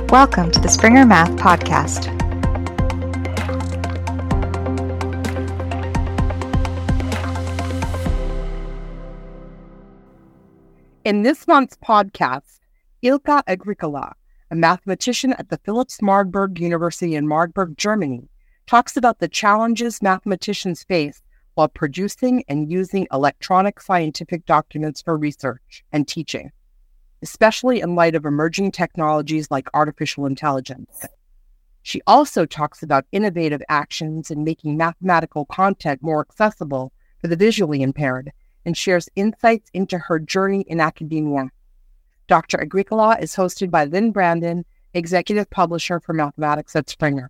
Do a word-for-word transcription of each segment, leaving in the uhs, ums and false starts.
Welcome to the Springer Math Podcast. In this month's podcast, Ilka Agricola, a mathematician at the Philips Marburg University in Marburg, Germany, talks about the challenges mathematicians face while producing and using electronic scientific documents for research and teaching, especially in light of emerging technologies like artificial intelligence. She also talks about innovative actions in making mathematical content more accessible for the visually impaired and shares insights into her journey in academia. Doctor Agricola is hosted by Lynn Brandon, Executive Publisher for Mathematics at Springer.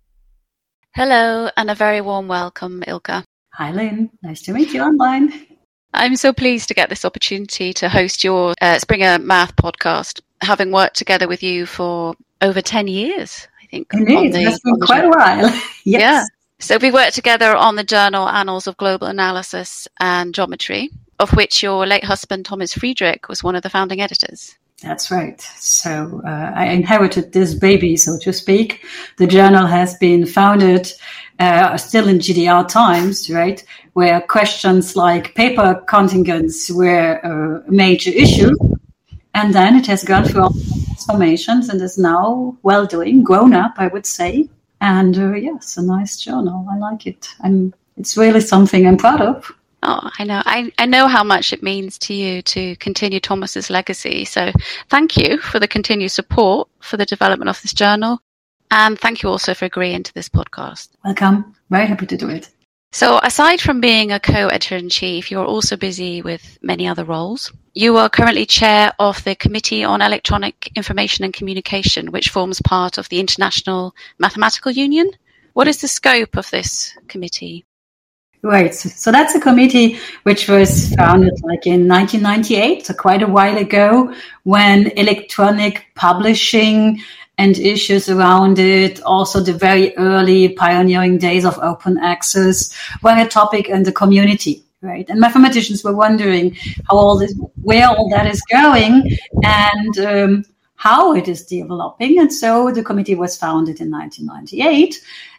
Hello, and a very warm welcome, Ilka. Hi, Lynn. Nice to meet you online. I'm so pleased to get this opportunity to host your uh, Springer Math podcast, having worked together with you for over ten years, I think. Indeed, the, it's been quite a while. Yes. Yeah. So we worked together on the journal Annals of Global Analysis and Geometry, of which your late husband, Thomas Friedrich, was one of the founding editors. That's right. So uh, I inherited this baby, so to speak. The journal has been founded uh, still in G D R times, right, where questions like paper contingents were a major issue. And then it has gone through all transformations and is now well doing, grown up, I would say. And uh, yes, a nice journal. I like it. I'm, it's really something I'm proud of. Oh, I know. I, I know how much it means to you to continue Thomas's legacy. So thank you for the continued support for the development of this journal. And thank you also for agreeing to this podcast. Welcome. Very happy to do it. So aside from being a co-editor-in-chief, you're also busy with many other roles. You are currently chair of the Committee on Electronic Information and Communication, which forms part of the International Mathematical Union. What is the scope of this committee? Right. So that's a committee which was founded like in nineteen ninety-eight, so quite a while ago, when electronic publishing and issues around it, also the very early pioneering days of open access, were a topic in the community, right? And mathematicians were wondering how all this, where all that is going and um, how it is developing. And so the committee was founded in nineteen ninety-eight.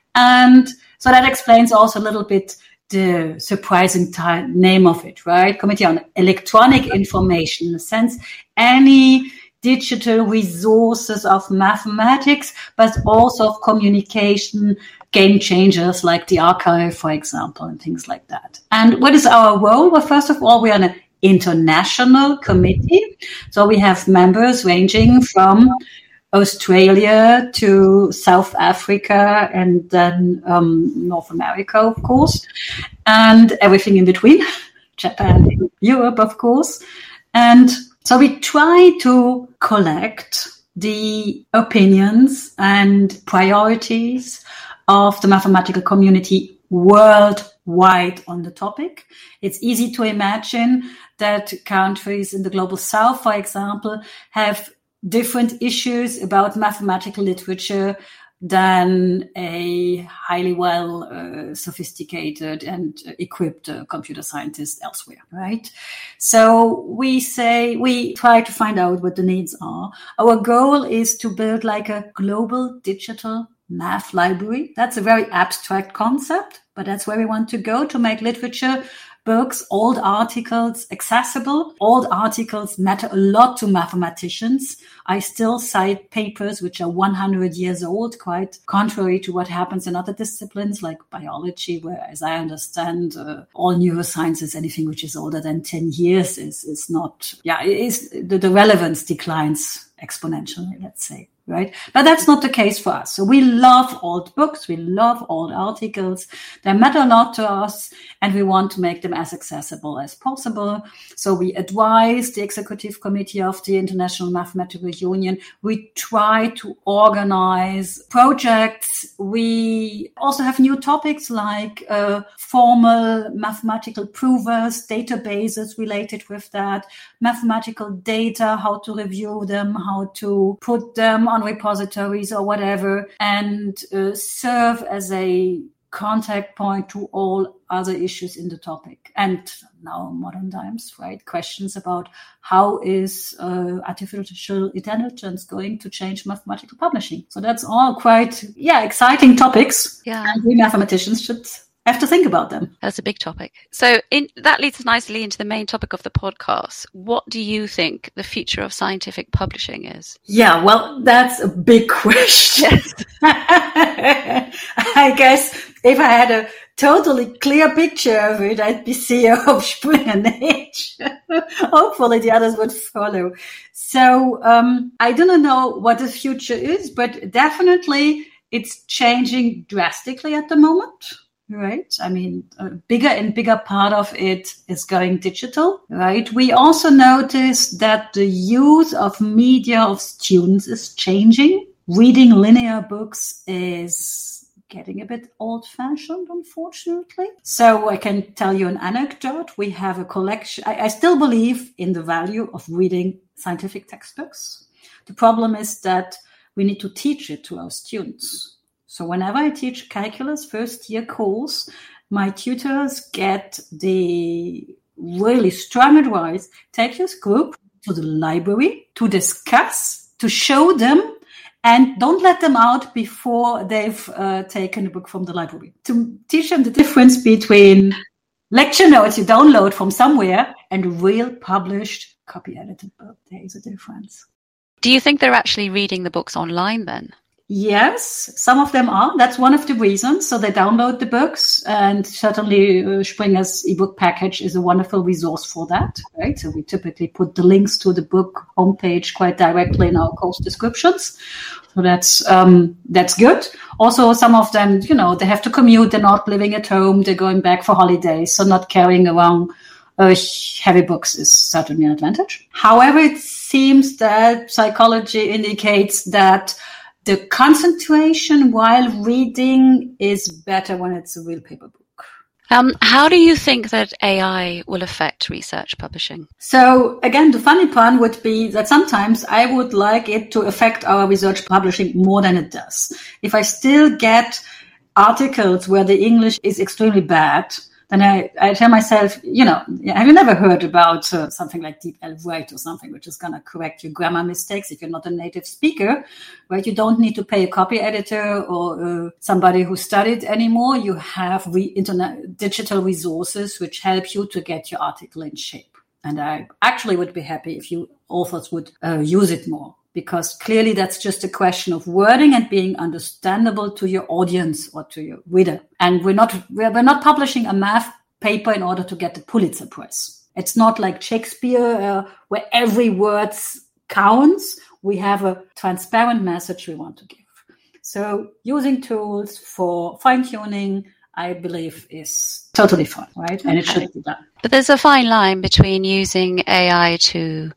And so that explains also a little bit the surprising t- name of it, right? Committee on Electronic Information, in a sense, any digital resources of mathematics, but also of communication, game changers like the archive, for example, and things like that. And what is our role? Well, first of all, we are an international committee. So we have members ranging from Australia to South Africa and then um, North America, of course, and everything in between, Japan, Europe, of course. And so we try to collect the opinions and priorities of the mathematical community worldwide on the topic. It's easy to imagine that countries in the global south, for example, have different issues about mathematical literature than a highly well uh, sophisticated and equipped uh, computer scientist elsewhere, right? So we say, we try to find out what the needs are. Our goal is to build like a global digital math library. That's a very abstract concept, but that's where we want to go, to make literature, books, old articles accessible. Old articles matter a lot to mathematicians. I still cite papers which are one hundred years old, quite contrary to what happens in other disciplines like biology, where, as I understand, uh, all neurosciences, anything which is older than ten years is, is not, yeah, it is, the, the relevance declines exponentially, let's say. Right? But that's not the case for us. So we love old books. We love old articles. They matter a lot to us, and we want to make them as accessible as possible. So we advise the executive committee of the International Mathematical Union. We try to organize projects. We also have new topics like uh, formal mathematical provers, databases related with that, mathematical data, how to review them, how to put them on repositories or whatever, and uh, serve as a contact point to all other issues in the topic. And now modern times, right? Questions about how is uh, artificial intelligence going to change mathematical publishing? So that's all quite, yeah, exciting topics. Yeah. And we mathematicians should have to think about them. That's a big topic. So in, that leads us nicely into the main topic of the podcast. What do you think the future of scientific publishing is? Yeah, well, that's a big question. Yes. I guess if I had a totally clear picture of it, I'd be C E O of Springer Nature. Hopefully the others would follow. So um, I don't know what the future is, but definitely it's changing drastically at the moment. Right. I mean, a bigger and bigger part of it is going digital. Right. We also notice that the use of media of students is changing. Reading linear books is getting a bit old-fashioned, unfortunately. So I can tell you an anecdote. We have a collection. I, I still believe in the value of reading scientific textbooks. The problem is that we need to teach it to our students. So whenever I teach calculus first year course, my tutors get the really strong advice, take this group to the library to discuss, to show them, and don't let them out before they've uh, taken a book from the library. To teach them the difference between lecture notes you download from somewhere and a real published copy-edited book. There is a difference. Do you think they're actually reading the books online then? Yes, some of them are. That's one of the reasons. So they download the books, and certainly uh, Springer's ebook package is a wonderful resource for that, right? So we typically put the links to the book homepage quite directly in our course descriptions. So that's um, that's good. Also, some of them, you know, they have to commute. They're not living at home. They're going back for holidays. So not carrying around uh, heavy books is certainly an advantage. However, it seems that psychology indicates that the concentration while reading is better when it's a real paper book. Um, how do you think that A I will affect research publishing? So again, the funny part would be that sometimes I would like it to affect our research publishing more than it does. If I still get articles where the English is extremely bad, then I, I tell myself, you know, have you never heard about uh, something like DeepL Write or something which is going to correct your grammar mistakes if you're not a native speaker, right? You don't need to pay a copy editor or uh, somebody who studied anymore. You have re- internet digital resources which help you to get your article in shape. And I actually would be happy if you authors would uh, use it more. Because clearly that's just a question of wording and being understandable to your audience or to your reader. And we're not we're, we're not publishing a math paper in order to get the Pulitzer Prize. It's not like Shakespeare uh, where every word counts. We have a transparent message we want to give. So using tools for fine-tuning, I believe, is totally fine, right? And it should be done. But there's a fine line between using A I to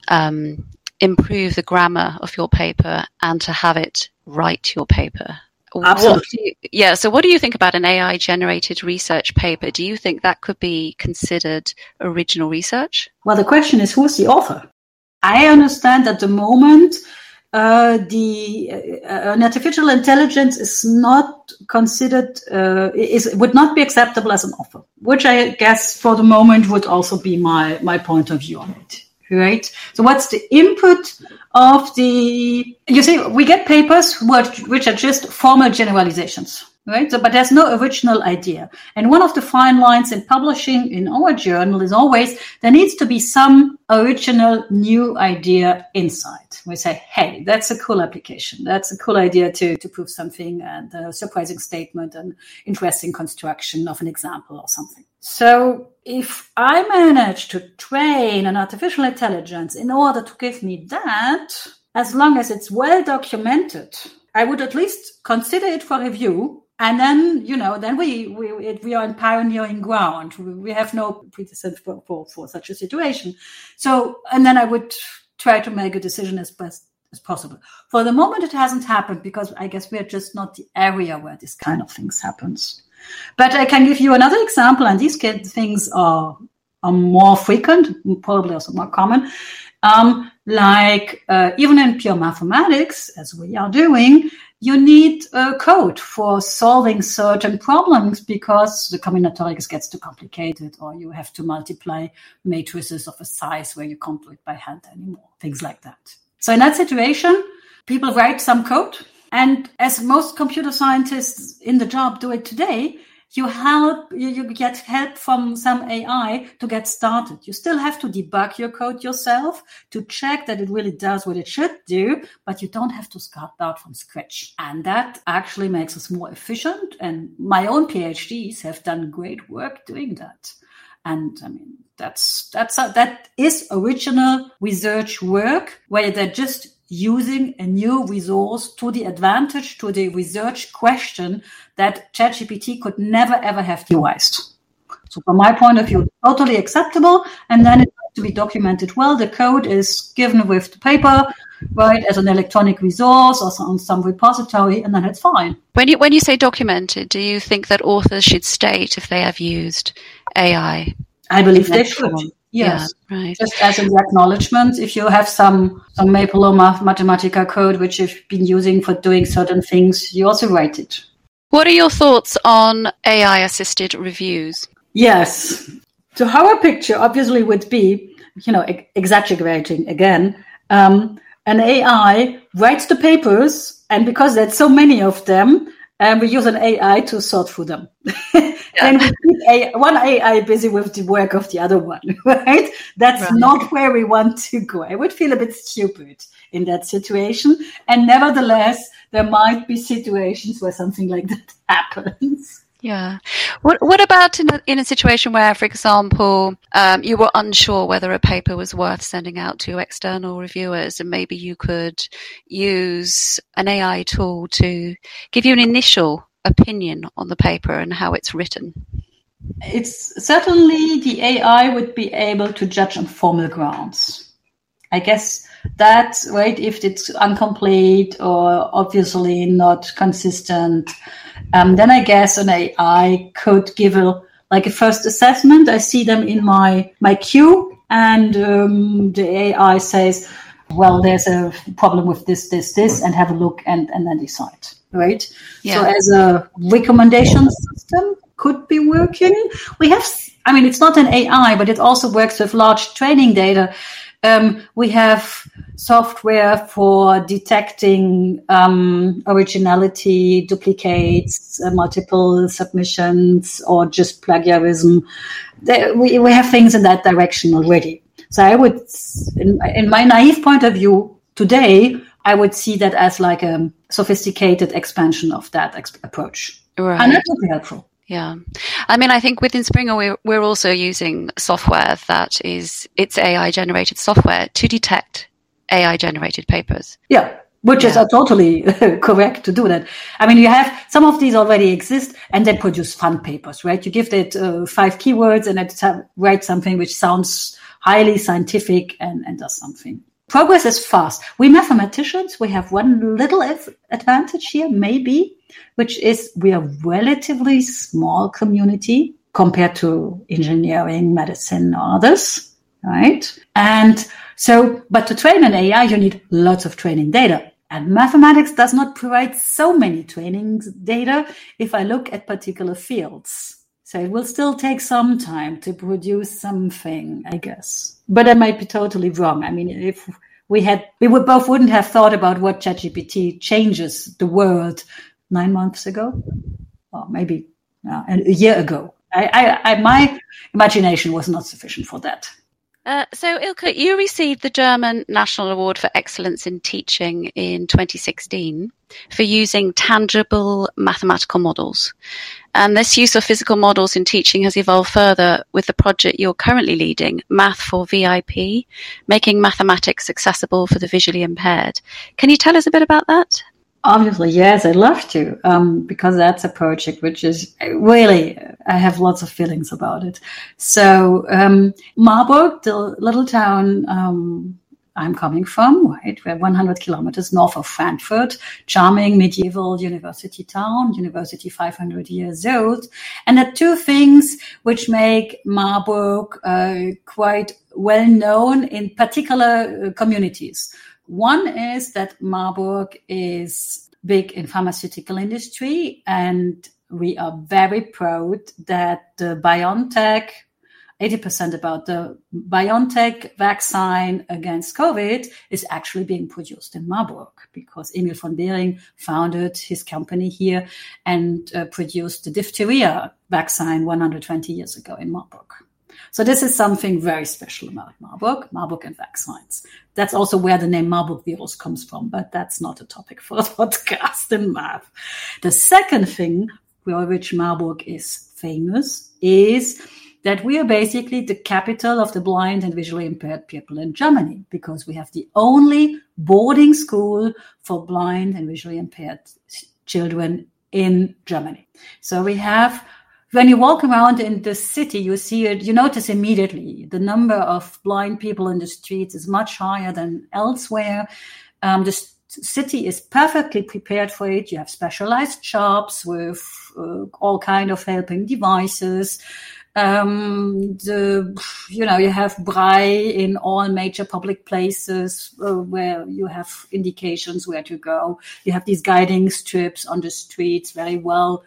um, improve the grammar of your paper and to have it write your paper. Absolutely. You, yeah. So what do you think about an A I-generated research paper? Do you think that could be considered original research? Well, the question is, who's the author? I understand at the moment uh, the uh, an artificial intelligence is not considered, uh, is would not be acceptable as an author, which I guess for the moment would also be my, my point of view on it. Right. So what's the input of the, you see, we get papers which are just formal generalizations, right? So, but there's no original idea. And one of the fine lines in publishing in our journal is always there needs to be some original new idea inside. We say, hey, that's a cool application. That's a cool idea to, to prove something, and a surprising statement and interesting construction of an example or something. So if I manage to train an artificial intelligence in order to give me that, as long as it's well documented, I would at least consider it for review. And then, you know, then we we we are in pioneering ground. We have no precedent for, for, for such a situation. So, and then I would try to make a decision as best as possible. For the moment, it hasn't happened because I guess we are just not the area where this kind of things happens. But I can give you another example, and these things are, are more frequent, probably also more common. Um, like uh, even in pure mathematics, as we are doing, you need uh, code for solving certain problems because the combinatorics gets too complicated, or you have to multiply matrices of a size where you can't do it by hand anymore, things like that. So in that situation, people write some code. And as most computer scientists in the job do it today, you help, you, you get help from some A I to get started. You still have to debug your code yourself to check that it really does what it should do, but you don't have to start out from scratch. And that actually makes us more efficient. And my own PhDs have done great work doing that. And I mean, that's, that's, a, that is original research work where they're just using a new resource to the advantage, to the research question that ChatGPT could never, ever have devised. So from my point of view, totally acceptable. And then it has to be documented well. The code is given with the paper, right, as an electronic resource or on some repository, and then it's fine. When you, when you say documented, do you think that authors should state if they have used A I? I believe they should. Yes, yeah, right. Just as in the acknowledgement, if you have some, some Maple or Mathematica code which you've been using for doing certain things, you also write it. What are your thoughts on A I-assisted reviews? Yes. So our picture obviously would be, you know, exaggerating again. Um, an A I writes the papers, and because there's so many of them, and we use an A I to sort through them. Yeah. And we keep a, one A I busy with the work of the other one, right? That's right. Not where we want to go. I would feel a bit stupid in that situation. And nevertheless, there might be situations where something like that happens. Yeah. What What about in a, in a situation where, for example, um, you were unsure whether a paper was worth sending out to external reviewers, and maybe you could use an A I tool to give you an initial opinion on the paper and how it's written? It's certainly the A I would be able to judge on formal grounds. I guess that's right, if it's incomplete or obviously not consistent. Um, then I guess an A I could give a like a first assessment. I see them in my my queue, and um, the A I says, "Well, there's a problem with this, this, this," and have a look and, and then decide. Right. Yeah. So as a recommendation system could be working. We have, I mean, it's not an A I, but it also works with large training data. Um, we have software for detecting um, originality, duplicates, uh, multiple submissions, or just plagiarism. There, we, we have things in that direction already. So I would, in, in my naive point of view today, I would see that as like a sophisticated expansion of that ex- approach. Right. And that would be helpful. Yeah. I mean, I think within Springer, we're, we're also using software that is, it's A I-generated software to detect A I-generated papers. Yeah, which yeah. is uh, totally correct to do that. I mean, you have, some of these already exist, and they produce fun papers, right? You give it uh, five keywords, and it uh, writes something which sounds highly scientific and, and does something. Progress is fast. We mathematicians, we have one little advantage here, maybe, which is we are relatively small community compared to engineering, medicine, or others, right? And so, but to train an A I, you need lots of training data. And mathematics does not provide so many training data if I look at particular fields. So it will still take some time to produce something, I guess. But I might be totally wrong. I mean, if we had, we would both wouldn't have thought about what ChatGPT changes the world nine months ago, or maybe uh, a year ago. I, I, I, my imagination was not sufficient for that. Uh, so, Ilka, you received the German National Award for Excellence in Teaching in twenty sixteen for using tangible mathematical models. And this use of physical models in teaching has evolved further with the project you're currently leading, Math for V I P, making mathematics accessible for the visually impaired. Can you tell us a bit about that? Obviously, yes, I'd love to, um, because that's a project which is really, I have lots of feelings about it. So um, Marburg, the little town um, I'm coming from, right, we're one hundred kilometers north of Frankfurt, charming medieval university town, university five hundred years old. And there are two things which make Marburg uh, quite well known in particular uh, communities. One is that Marburg is big in pharmaceutical industry, and we are very proud that the BioNTech, eighty percent about the BioNTech vaccine against COVID is actually being produced in Marburg, because Emil von Behring founded his company here and uh, produced the diphtheria vaccine one hundred twenty years ago in Marburg. So this is something very special about Marburg, Marburg and vaccines. That's also where the name Marburg virus comes from, but that's not a topic for a podcast in math. The second thing for which Marburg is famous is that we are basically the capital of the blind and visually impaired people in Germany, because we have the only boarding school for blind and visually impaired children in Germany. So we have, when you walk around in the city, you see it, you notice immediately the number of blind people in the streets is much higher than elsewhere. Um, the city is perfectly prepared for it. You have specialized shops with uh, all kind of helping devices. Um, the, you know, you have braille in all major public places uh, where you have indications where to go. You have these guiding strips on the streets, very well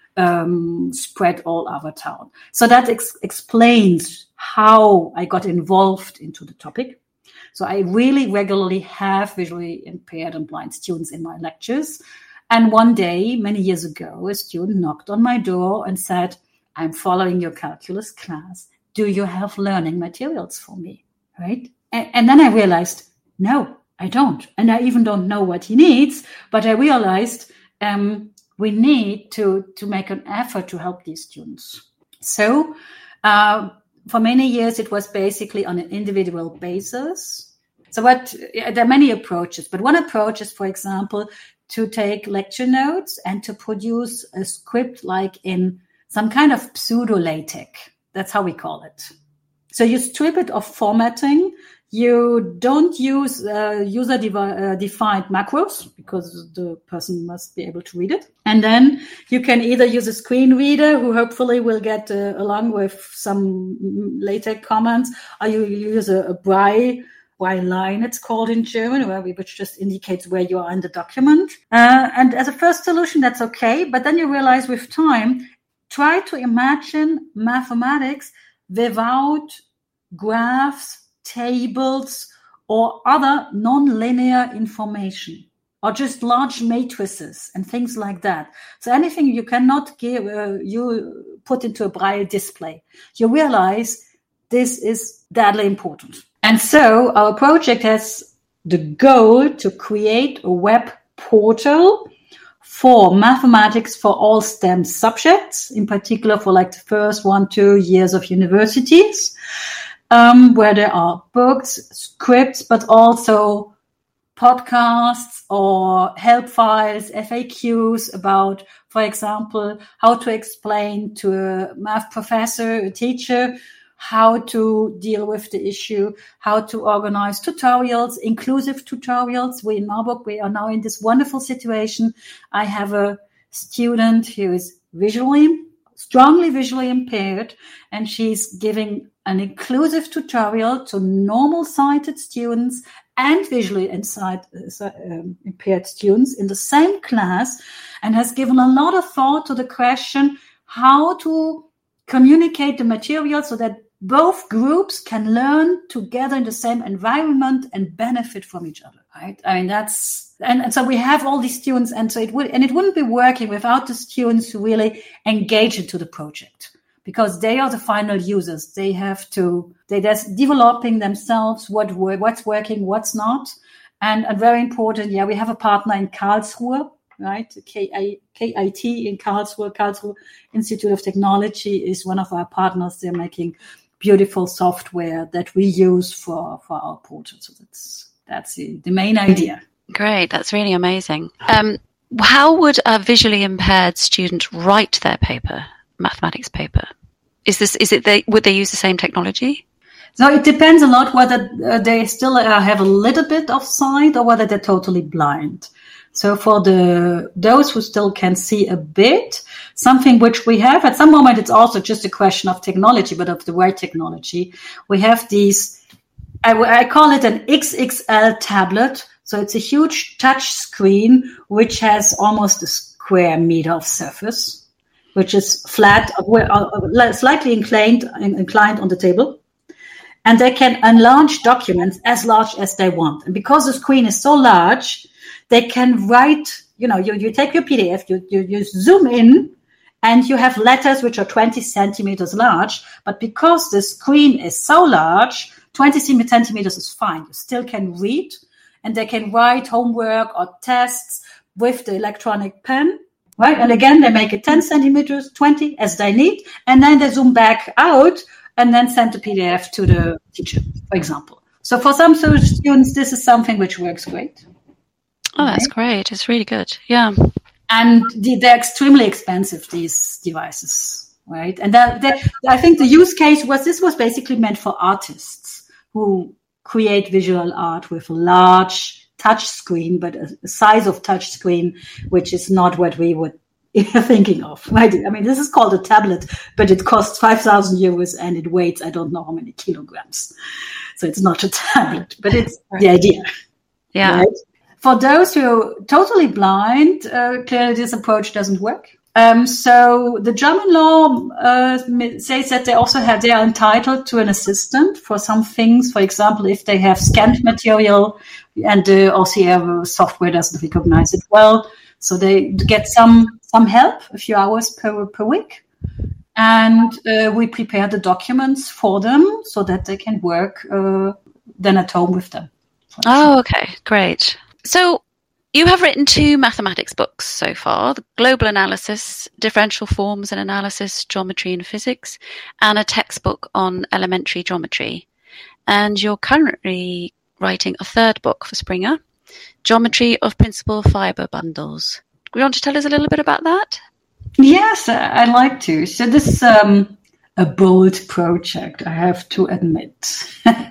um, spread all over town. So that ex- explains how I got involved into the topic. So I really regularly have visually impaired and blind students in my lectures. And one day, many years ago, a student knocked on my door and said, "I'm following your calculus class. Do you have learning materials for me?" Right? And, and then I realized, no, I don't. And I even don't know what he needs. But I realized um, we need to, to make an effort to help these students. So uh, for many years, it was basically on an individual basis. So what there are many approaches. But one approach is, for example, to take lecture notes and to produce a script like in some kind of pseudo-LaTeX. That's how we call it. So you strip it of formatting. You don't use uh, user-defined macros, because the person must be able to read it. And then you can either use a screen reader, who hopefully will get uh, along with some LaTeX comments, or you use a, a braille, braille line, it's called in German, where we, which just indicates where you are in the document. Uh, and as a first solution, that's okay. But then you realize with time, try to imagine mathematics without graphs, tables, or other non-linear information, or just large matrices and things like that. So anything you cannot give, uh, you put into a braille display. You realize this is deadly important. And so our project has the goal to create a web portal for mathematics for all STEM subjects, in particular for like the first one, two years of universities, um, where there are books, scripts, but also podcasts or help files, F A Qs about, for example, how to explain to a math professor, a teacher, how to deal with the issue, how to organize tutorials, inclusive tutorials. We in Marburg, we are now in this wonderful situation. I have a student who is visually, strongly visually impaired, and she's giving an inclusive tutorial to normal sighted students and visually inside, uh, um, impaired students in the same class, and has given a lot of thought to the question how to communicate the material so that both groups can learn together in the same environment and benefit from each other, right? I mean, that's, and, and so we have all these students, and so it would, and it wouldn't be working without the students who really engage into the project, because they are the final users. They have to, they just developing themselves what what's working, what's not. And, and very important, yeah, we have a partner in Karlsruhe, right? K I T in Karlsruhe, Karlsruhe Institute of Technology is one of our partners. They're making beautiful software that we use for, for our portal. So that's that's the, the main idea. Great, that's really amazing. Um, how would a visually impaired student write their paper, mathematics paper? Is this is it? They would they use the same technology? So it depends a lot whether uh, they still uh, have a little bit of sight or whether they're totally blind. So for the those who still can see a bit, something which we have at some moment, it's also just a question of technology, but of the right technology. We have these, I, I call it an X X L tablet. So it's a huge touch screen, which has almost a square meter of surface, which is flat, slightly inclined, inclined on the table. And they can enlarge documents as large as they want. And because the screen is so large, they can write, you know, you, you take your P D F, you, you, you zoom in, and you have letters which are twenty centimeters large. But because the screen is so large, twenty centimeters is fine. You still can read, and they can write homework or tests with the electronic pen, right? And again, they make it ten centimeters, twenty as they need, and then they zoom back out and then send the P D F to the teacher, for example. So for some students, this is something which works great. Oh, that's okay. Great. It's really good. Yeah. And the, they're extremely expensive, these devices, right? And that, that, I think the use case was, this was basically meant for artists who create visual art with a large touch screen, but a, a size of touch screen, which is not what we would thinking of, right? I mean, this is called a tablet, but it costs five thousand euros and it weighs, I don't know how many kilograms. So it's not a tablet, but it's the idea. Yeah. Right? For those who are totally blind, uh, clearly this approach doesn't work. Um, so the German law uh, says that they also have, they are entitled to an assistant for some things. For example, if they have scanned material and the O C R software doesn't recognize it well, so they get some some help, a few hours per per week, and uh, we prepare the documents for them so that they can work uh, then at home with them. Oh, okay, great. So you have written two mathematics books so far, the Global Analysis, Differential Forms and Analysis, Geometry and Physics, and a textbook on elementary geometry. And you're currently writing a third book for Springer, Geometry of Principal Fiber Bundles. Do you want to tell us a little bit about that? Yes, I'd like to. So this is um, a bold project, I have to admit.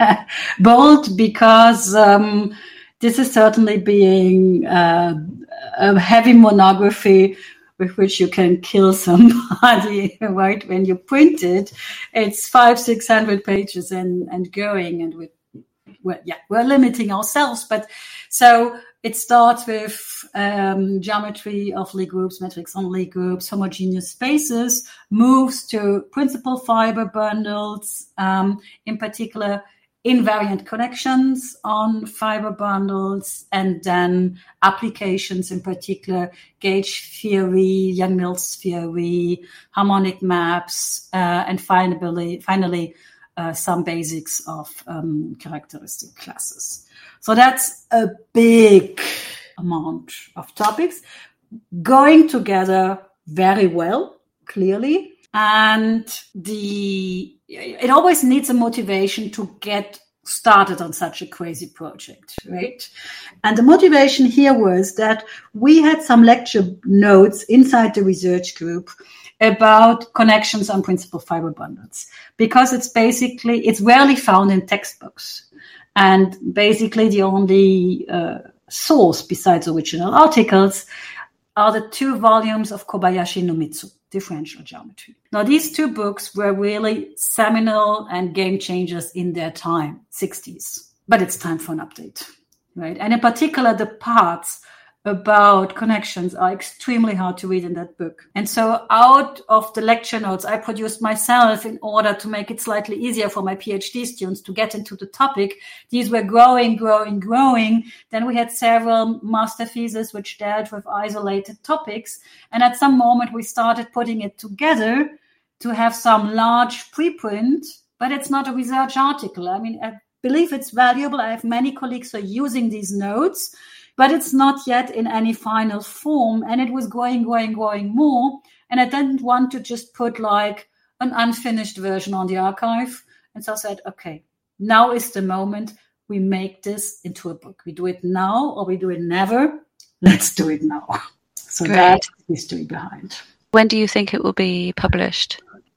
Bold because um, this is certainly being uh, a heavy monography with which you can kill somebody, right? When you print it, it's five, six hundred pages and, and going, and we, well, yeah, we're limiting ourselves. But so it starts with um, geometry of Lie groups, metrics on Lie groups, homogeneous spaces, moves to principal fiber bundles, um, in particular invariant connections on fiber bundles, and then applications, in particular gauge theory, Yang-Mills theory, harmonic maps, uh, and finally, finally uh, some basics of um, characteristic classes. So that's a big amount of topics going together very well, clearly. And the it always needs a motivation to get started on such a crazy project, right? And the motivation here was that we had some lecture notes inside the research group about connections on principal fiber bundles, because it's basically, it's rarely found in textbooks. And basically the only uh, source besides original articles are the two volumes of Kobayashi no Mitsu, Differential Geometry. Now, these two books were really seminal and game changers in their time, sixties. But it's time for an update, right? And in particular, the parts about connections are extremely hard to read in that book. And so out of the lecture notes I produced myself in order to make it slightly easier for my PhD students to get into the topic, these were growing, growing, growing. Then we had several master theses which dealt with isolated topics. And at some moment we started putting it together to have some large preprint, but it's not a research article. I mean, I believe it's valuable. I have many colleagues who are using these notes, but it's not yet in any final form. And it was growing, growing, growing more. And I didn't want to just put like an unfinished version on the archive. And so I said, okay, now is the moment we make this into a book. We do it now or we do it never. Let's do it now. So Great. That's the history behind. When do you think it will be published?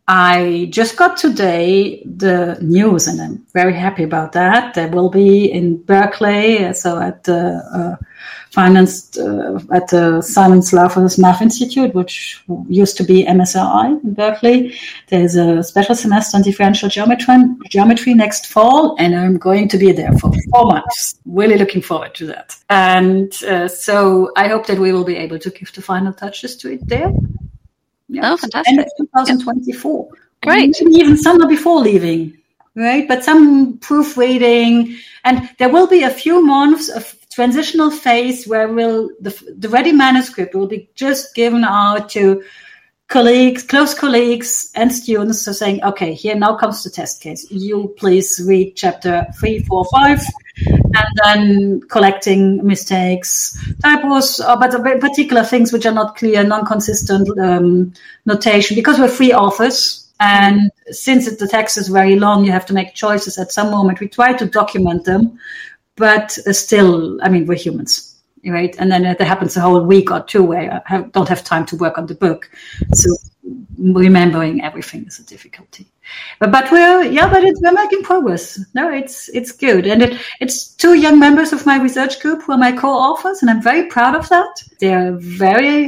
I just got today the news, and I'm very happy about that. There will be in Berkeley, so at the uh, financed uh, at the Simon Slaughter's Math Institute, which used to be M S R I in Berkeley. There's a special semester on differential geometry, geometry next fall, and I'm going to be there for four months. Really looking forward to that. And uh, so I hope that we will be able to give the final touches to it there. Yeah. Oh, fantastic. End of twenty twenty-four. Great. Maybe even summer before leaving, right? But some proofreading, and there will be a few months of transitional phase where will the, the ready manuscript will be just given out to colleagues, close colleagues and students. So saying, okay, here now comes the test case. You please read chapter three, four, five, and then collecting mistakes, typos, uh, but particular things which are not clear, non-consistent um, notation, because we're free authors. And since it, the text is very long, you have to make choices at some moment. We try to document them, but uh, still, I mean, we're humans, right? And then there happens a whole week or two where I have, don't have time to work on the book. So remembering everything is a difficulty. But, but we're, yeah, but it's, we're making progress. No, it's, it's good. And it, it's two young members of my research group who are my co-authors, and I'm very proud of that. They're very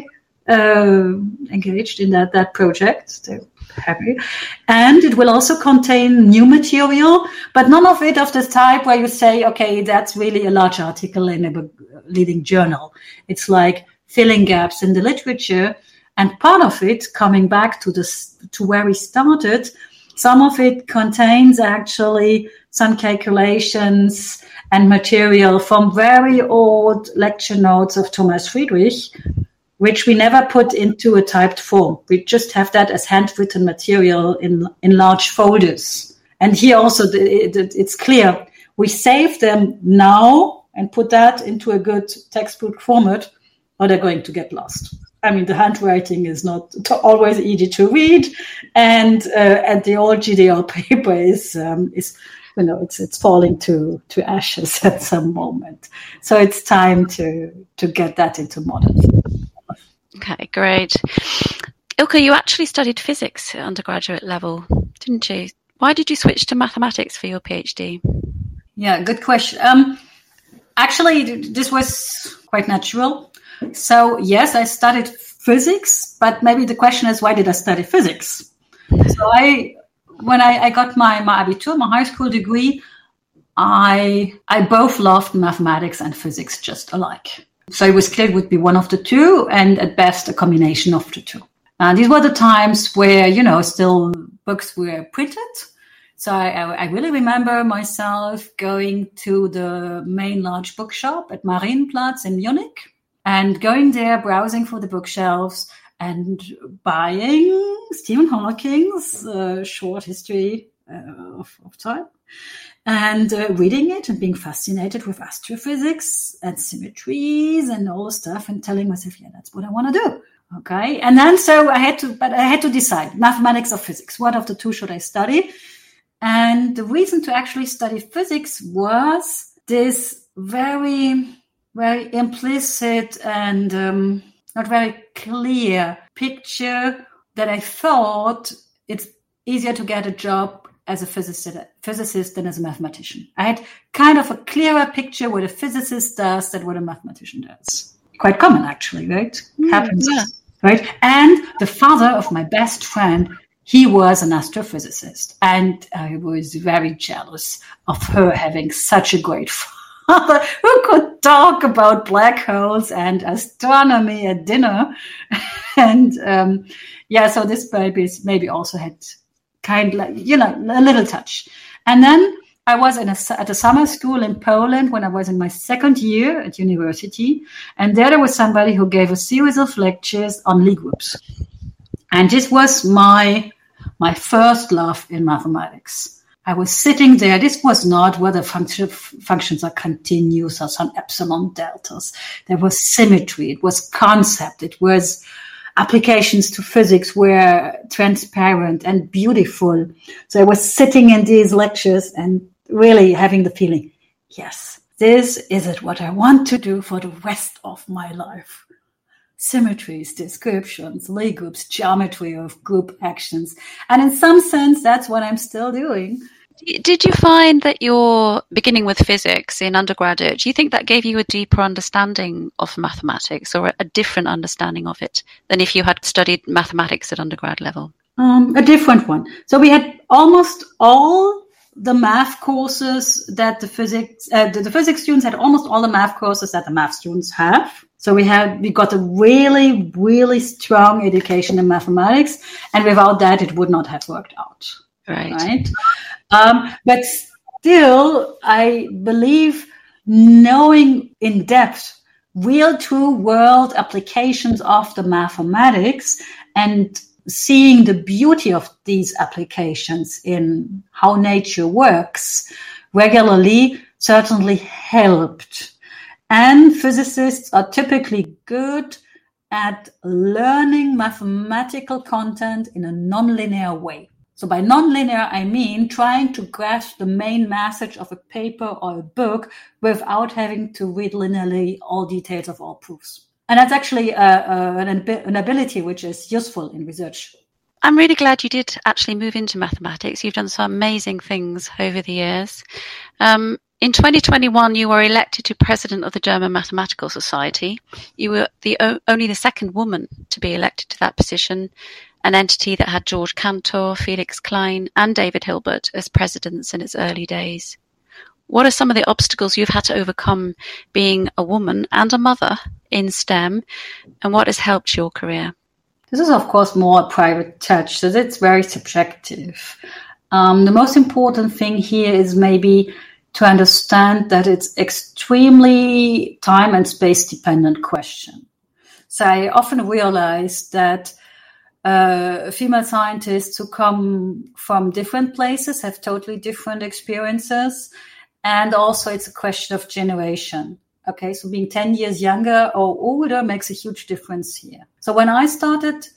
uh, engaged in that, that project. They're happy. And it will also contain new material, but none of it of the type where you say, okay, that's really a large article in a leading journal. It's like filling gaps in the literature. And part of it, coming back to this, to where we started, some of it contains actually some calculations and material from very old lecture notes of Thomas Friedrich, which we never put into a typed form. We just have that as handwritten material in, in large folders. And here also it, it, it's clear. We save them now and put that into a good textbook format, or they're going to get lost. I mean, the handwriting is not always easy to read, and uh, and the old G D L paper is um, is you know it's it's falling to to ashes at some moment. So it's time to to get that into modern form. Okay, great. Ilka, you actually studied physics at undergraduate level, didn't you? Why did you switch to mathematics for your PhD? Yeah, good question. Um, actually, this was quite natural. So, yes, I studied physics, but maybe the question is, why did I study physics? So I, when I, I got my, my Abitur, my high school degree, I I both loved mathematics and physics just alike. So it was clear it would be one of the two, and at best a combination of the two. And these were the times where, you know, still books were printed. So I, I really remember myself going to the main large bookshop at Marienplatz in Munich and going there, browsing for the bookshelves and buying Stephen Hawking's uh, short history uh, of, of time. And uh, reading it and being fascinated with astrophysics and symmetries and all the stuff, and telling myself, yeah, that's what I want to do. Okay. And then so I had to, but I had to decide mathematics or physics. What of the two should I study? And the reason to actually study physics was this very, very implicit and um, not very clear picture that I thought it's easier to get a job as a physicist, physicist than as a mathematician. I had kind of a clearer picture what a physicist does than what a mathematician does. Quite common, actually, right? Mm, Happens, yeah. Right? And the father of my best friend, he was an astrophysicist, and I was very jealous of her having such a great father who could talk about black holes and astronomy at dinner. and um, yeah, so this baby maybe also had kind of, like, you know, a little touch. And then I was in a, at a summer school in Poland when I was in my second year at university. And there, there was somebody who gave a series of lectures on Lie groups. And this was my, my first love in mathematics. I was sitting there. This was not whether function, functions are continuous or some epsilon deltas. There was symmetry. It was concept. It was applications to physics were transparent and beautiful. So I was sitting in these lectures and really having the feeling, yes, this is it what I want to do for the rest of my life. symmetries, descriptions, Lie groups, geometry of group actions. And in some sense, that's what I'm still doing. Did you find that your beginning with physics in undergraduate, do you think that gave you a deeper understanding of mathematics or a different understanding of it than if you had studied mathematics at undergrad level? Um, a different one. So we had almost all the math courses that the physics, uh, the, the physics students had almost all the math courses that the math students have. So we had, we got a really, really strong education in mathematics. And without that, it would not have worked out. Right. Right. Um, but still, I believe knowing in depth real true world applications of the mathematics and seeing the beauty of these applications in how nature works regularly certainly helped. And physicists are typically good at learning mathematical content in a nonlinear way. So by nonlinear, I mean trying to grasp the main message of a paper or a book without having to read linearly all details of all proofs. And that's actually uh, uh, an, an ability which is useful in research. I'm really glad you did actually move into mathematics. You've done some amazing things over the years. Um, in twenty twenty-one, you were elected to president of the German Mathematical Society. You were the o- only the second woman to be elected to that position, an entity that had George Cantor, Felix Klein, and David Hilbert as presidents in its early days. What are some of the obstacles you've had to overcome being a woman and a mother in STEM, and what has helped your career? This is, of course, more a private touch, so it's very subjective. Um, the most important thing here is maybe to understand that it's extremely time and space dependent question. So I often realize that uh, female scientists who come from different places have totally different experiences. And also it's a question of generation. Okay, so being ten years younger or older makes a huge difference here. So when I started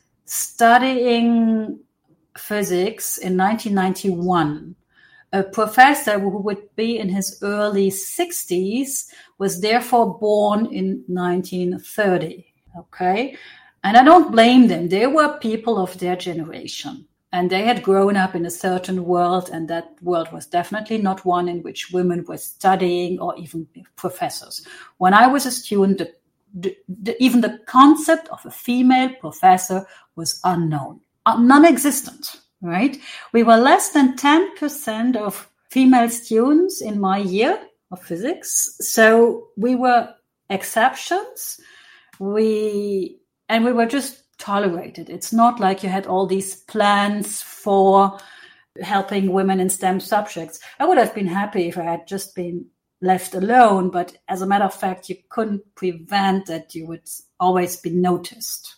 studying physics in nineteen ninety-one, a professor who would be in his early sixties was therefore born in nineteen thirty. Okay, and I don't blame them. They were people of their generation. And they had grown up in a certain world, and that world was definitely not one in which women were studying or even professors. When I was a student, the, the, the, even the concept of a female professor was unknown, uh, non-existent, right? We were less than ten percent of female students in my year of physics. So we were exceptions. We, and we were just tolerated. It's not like you had all these plans for helping women in STEM subjects. I would have been happy if I had just been left alone, but as a matter of fact, you couldn't prevent that you would always be noticed.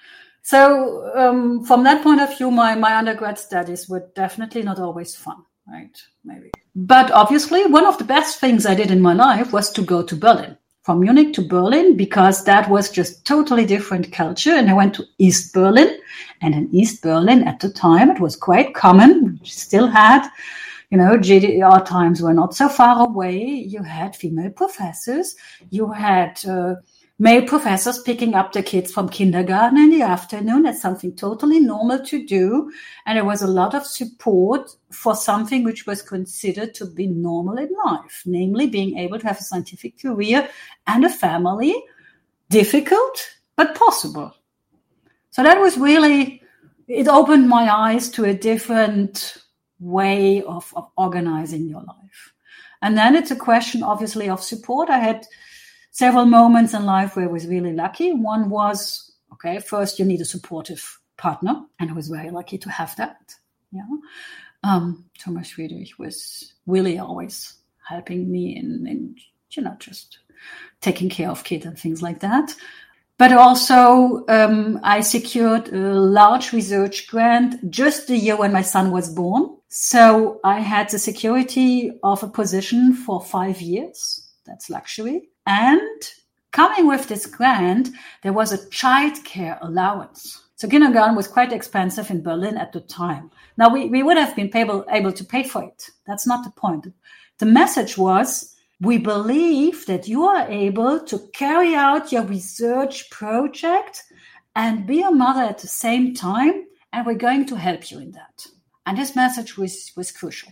So um, from that point of view, my, my undergrad studies were definitely not always fun, right? Maybe. But obviously, one of the best things I did in my life was to go to Berlin. From Munich to Berlin, because that was just totally different culture. And I went to East Berlin. And in East Berlin at the time, it was quite common. We still had, you know, G D R times were not so far away. You had female professors. You had uh, male professors picking up the kids from kindergarten in the afternoon. That's something totally normal to do. And there was a lot of support for something which was considered to be normal in life, namely being able to have a scientific career and a family. Difficult, but possible. So that was really, it opened my eyes to a different way of, of organizing your life. And then it's a question, obviously, of support. I had several moments in life where I was really lucky. One was, okay, first you need a supportive partner, and I was very lucky to have that. Yeah, um, Thomas Friedrich was really always helping me in, in, you know, just taking care of kids and things like that. But also, um, I secured a large research grant just the year when my son was born. So I had the security of a position for five years. That's luxury. And coming with this grant, there was a childcare allowance. So kindergarten was quite expensive in Berlin at the time. Now, we, we would have been able, able to pay for it. That's not the point. The message was, we believe that you are able to carry out your research project and be a mother at the same time, and we're going to help you in that. And this message was, was crucial.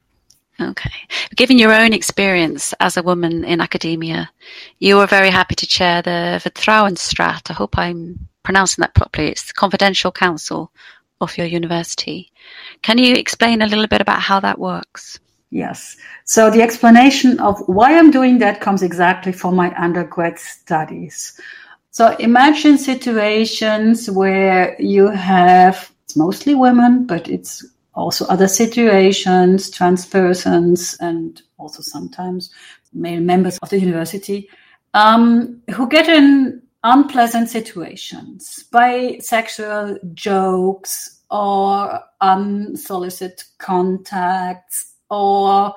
Okay. Given your own experience as a woman in academia, you were very happy to chair the Vertrauensrat. I hope I'm pronouncing that properly. It's the confidential council of your university. Can you explain a little bit about how that works? Yes. So the explanation of why I'm doing that comes exactly from my undergrad studies. So imagine situations where you have, it's mostly women, but it's also other situations, trans persons, and also sometimes male members of the university, um, who get in unpleasant situations by sexual jokes or unsolicited contacts, or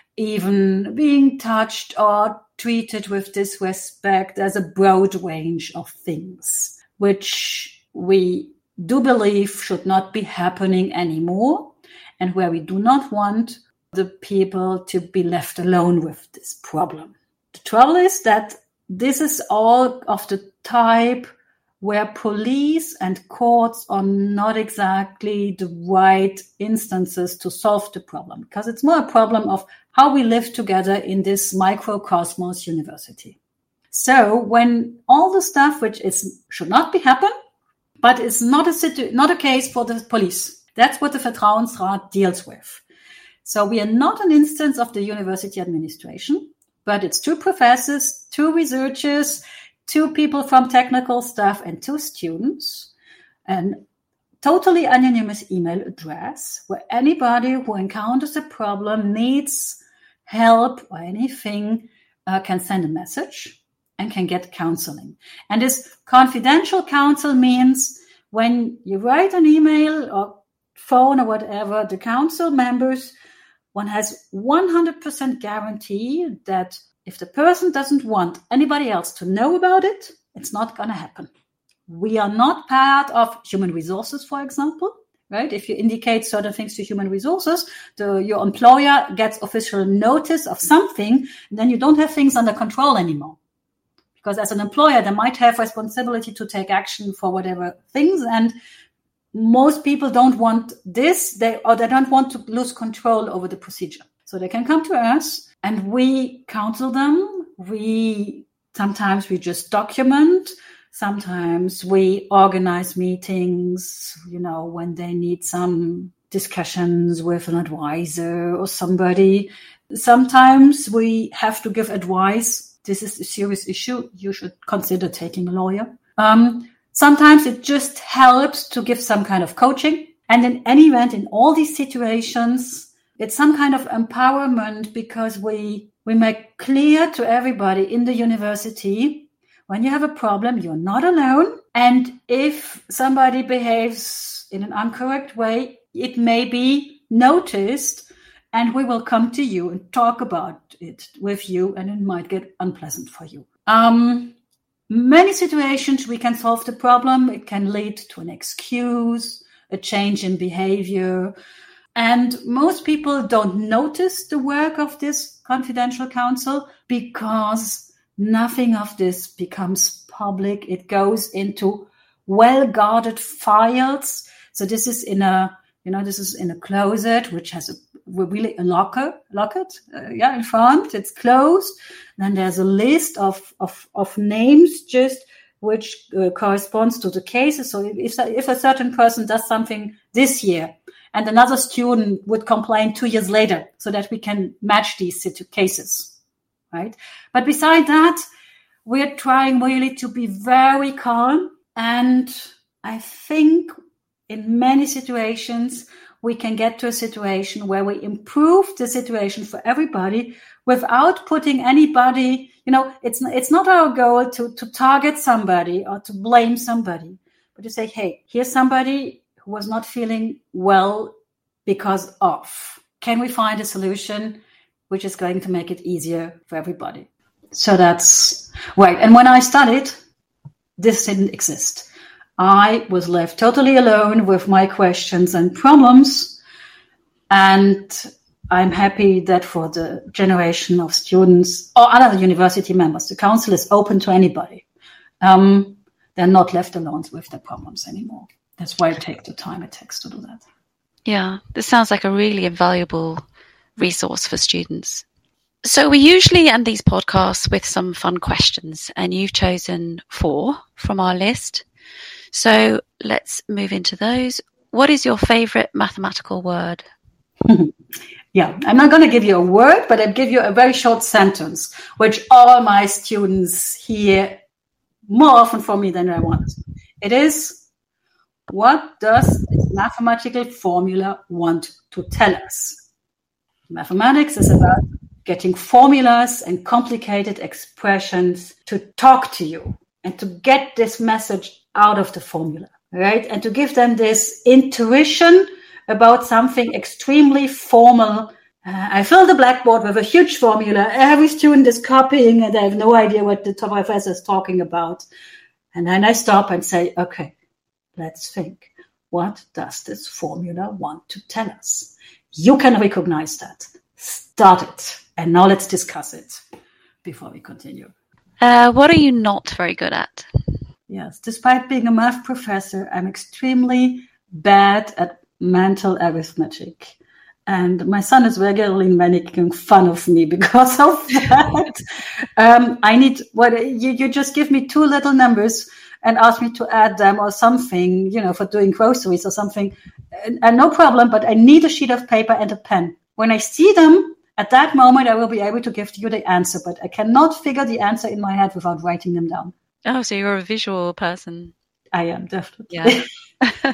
even being touched or treated with disrespect. There's a broad range of things which we do believe should not be happening anymore, and where we do not want the people to be left alone with this problem. The trouble is that this is all of the type where police and courts are not exactly the right instances to solve the problem, because it's more a problem of how we live together in this microcosmos university. So when all the stuff which is should not be happen, but it's not a situ- not a case for the police. That's what the Vertrauensrat deals with. So we are not an instance of the university administration, but it's two professors, two researchers, two people from technical staff, and two students, and totally anonymous email address where anybody who encounters a problem, needs help or anything, uh, can send a message and can get counseling. And this confidential counsel means when you write an email or phone or whatever, the council members, one has one hundred percent guarantee that if the person doesn't want anybody else to know about it, it's not going to happen. We are not part of human resources, for example, right? If you indicate certain things to human resources, the, your employer gets official notice of something, then you don't have things under control anymore. Because as an employer, they might have responsibility to take action for whatever things, and most people don't want this, they or they don't want to lose control over the procedure. So they can come to us and we counsel them. We sometimes we just document. Sometimes we organize meetings, you know, when they need some discussions with an advisor or somebody. Sometimes we have to give advice. This is a serious issue. You should consider taking a lawyer. Um, sometimes it just helps to give some kind of coaching. And in any event, in all these situations, it's some kind of empowerment, because we we make clear to everybody in the university, when you have a problem, you're not alone. And if somebody behaves in an incorrect way, it may be noticed, and we will come to you and talk about it with you, and it might get unpleasant for you. Um, many situations we can solve the problem. It can lead to an excuse, a change in behavior. And most people don't notice the work of this confidential counsel because nothing of this becomes public. It goes into well-guarded files. So this is in a, you know, this is in a closet, which has a really a locker, locket, uh, yeah, in front. It's closed. Then there's a list of of, of names, just which uh, corresponds to the cases. So if if a certain person does something this year, and another student would complain two years later, so that we can match these situ- cases, right? But beside that, we're trying really to be very calm, and I think in many situations we can get to a situation where we improve the situation for everybody without putting anybody, you know, it's it's not our goal to, to target somebody or to blame somebody, but to say, hey, here's somebody who was not feeling well because of. Can we find a solution which is going to make it easier for everybody? So that's right. And when I studied, this didn't exist. I was left totally alone with my questions and problems. And I'm happy that for the generation of students or other university members, the council is open to anybody. Um, they're not left alone with their problems anymore. That's why I take the time it takes to do that. Yeah, this sounds like a really invaluable resource for students. So we usually end these podcasts with some fun questions, and you've chosen four from our list. So let's move into those. What is your favorite mathematical word? Yeah, I'm not going to give you a word, but I'll give you a very short sentence, which all my students hear more often from me than I want. It is, what does this mathematical formula want to tell us? Mathematics is about getting formulas and complicated expressions to talk to you and to get this message out of the formula, right? And to give them this intuition about something extremely formal. Uh, I fill the blackboard with a huge formula. Every student is copying and I have no idea what the top professor is talking about. And then I stop and say, okay, let's think. What does this formula want to tell us? You can recognize that. Start it. And now let's discuss it before we continue. Uh, what are you not very good at? Yes, despite being a math professor, I'm extremely bad at mental arithmetic. And my son is regularly making fun of me because of that. um, I need, what you, you just give me two little numbers and ask me to add them or something, you know, for doing groceries or something. And, and no problem, but I need a sheet of paper and a pen. When I see them, at that moment, I will be able to give you the answer, but I cannot figure the answer in my head without writing them down. Oh, so you're a visual person. I am, definitely. Yeah.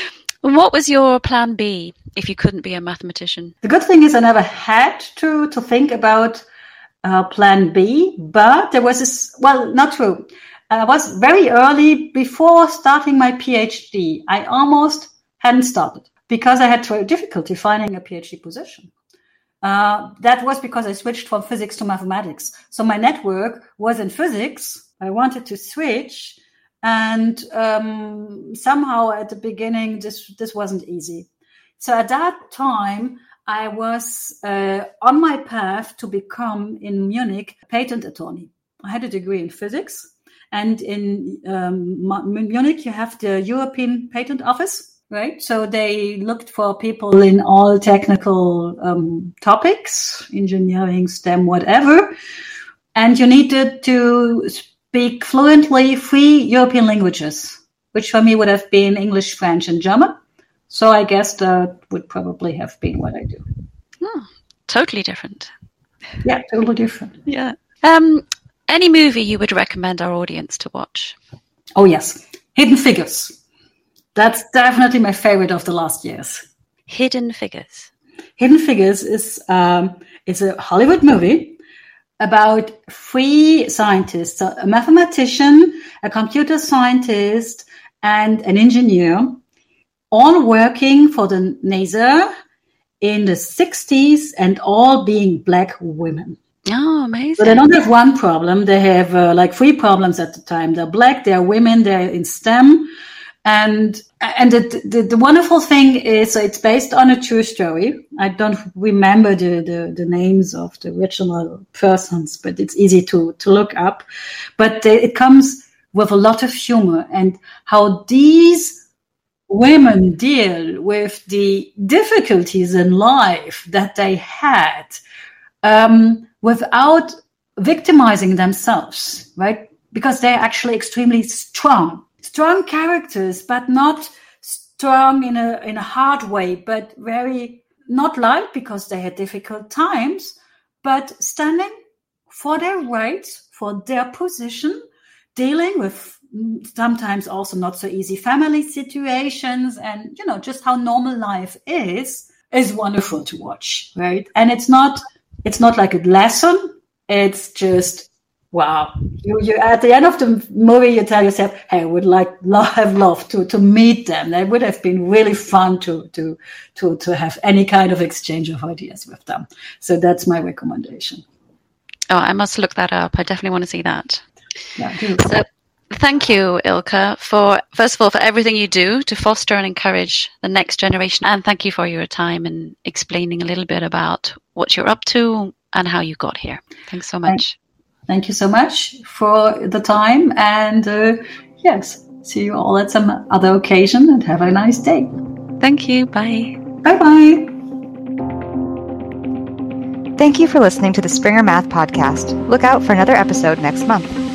What was your plan B if you couldn't be a mathematician? The good thing is I never had to, to think about uh, plan B, but there was this, well, not true. I was very early before starting my PhD. I almost hadn't started because I had difficulty finding a PhD position. Uh, that was because I switched from physics to mathematics. So my network was in physics. I wanted to switch. And um, somehow at the beginning, this, this wasn't easy. So at that time, I was uh, on my path to become in Munich a patent attorney. I had a degree in physics. And in um, Munich, you have the European Patent Office. Right. So they looked for people in all technical um, topics, engineering, STEM, whatever. And you needed to speak fluently three European languages, which for me would have been English, French, and German. So I guess that would probably have been what I do. Oh, totally different. Yeah, totally different. Yeah. Um, any movie you would recommend our audience to watch? Oh, yes. Hidden Figures. That's definitely my favorite of the last years. Hidden Figures. Hidden Figures is um, is a Hollywood movie about three scientists, a mathematician, a computer scientist, and an engineer, all working for the NASA in the sixties and all being Black women. Oh, amazing. So they don't have one problem. They have uh, like three problems at the time. They're Black, they're women, they're in STEM. And and the, the, the wonderful thing is it's based on a true story. I don't remember the, the, the names of the original persons, but it's easy to, to look up. But they, it comes with a lot of humor and how these women deal with the difficulties in life that they had um, without victimizing themselves, right? Because they're actually extremely strong. Strong characters, but not strong in a in a hard way, but very not light because they had difficult times, but standing for their rights, for their position, dealing with sometimes also not so easy family situations, and you know just how normal life is is wonderful to watch, right? And it's not it's not like a lesson; it's just. Wow. You, you, at the end of the movie, you tell yourself, hey, I would like, love, have loved to, to meet them. That would have been really fun to, to, to, to have any kind of exchange of ideas with them. So that's my recommendation. Oh, I must look that up. I definitely want to see that. Yeah, do. So Thank you, Ilka, for, first of all, for everything you do to foster and encourage the next generation. And thank you for your time and explaining a little bit about what you're up to and how you got here. Thanks so much. Thank you so much for the time. And uh, yes, see you all at some other occasion and have a nice day. Thank you. Bye. Bye-bye. Thank you for listening to the Springer Math Podcast. Look out for another episode next month.